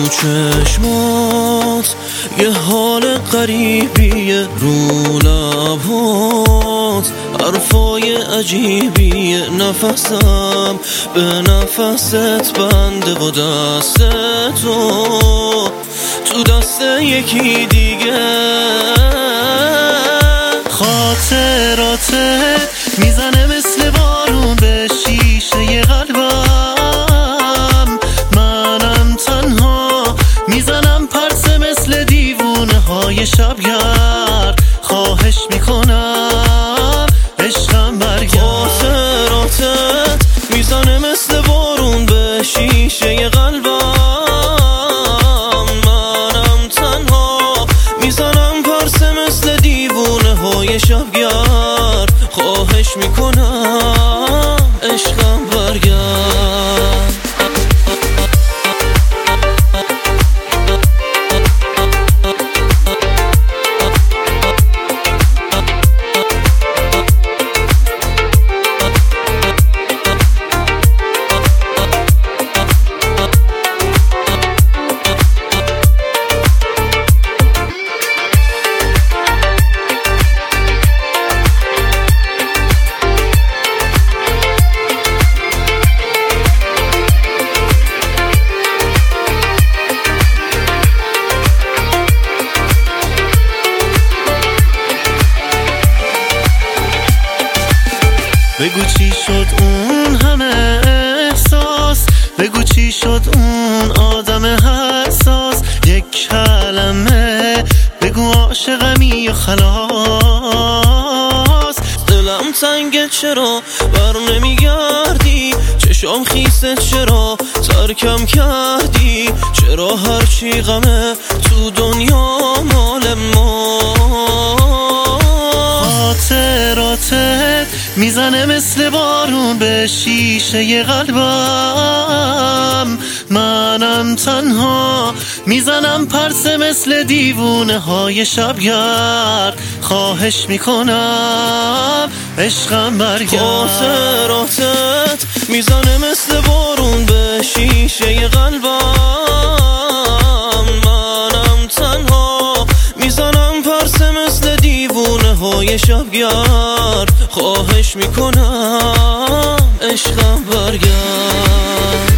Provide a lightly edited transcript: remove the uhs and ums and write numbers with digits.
چشمات یه حال غریبیه، رو لبات حرفای عجیبیه، نفسم به نفست بنده و دست تو دست یکی دیگه. خاطراتت میزنه مثل بارون به شیشه قلبم، منم تنها میزنم پرسه مثل دیوونه های شبگرد، خواهش میکنم عشقم برگرد. خاطراتت میزنه مثل بارون به شیشه قلبم، منم تنها میزنم پرسه مثل دیوونه های شبگرد، خواهش میکنم عشقم برگرد. بگو چی شد اون همه احساس، بگو چی شد اون آدم حساس، یک کلمه بگو عاشقمی و خلاص. دلم تنگه چرا بر نمیگردی، چشام خیسه چرا ترکم کردی، چرا هرچی غمه تو دنیا مال ما. خاطراتت میزنه مثل بارون به شیشه قلبم، منم تنها میزنم پرسه مثل دیوونه های شبگرد، خواهش میکنم عشقم برگرد. خاطراتت میزنه مثل بارون به شیشه قلبم، منم تنها میزنم پرسه مثل دیوونه های شبگرد، خواهش میکنم عشقم برگرد.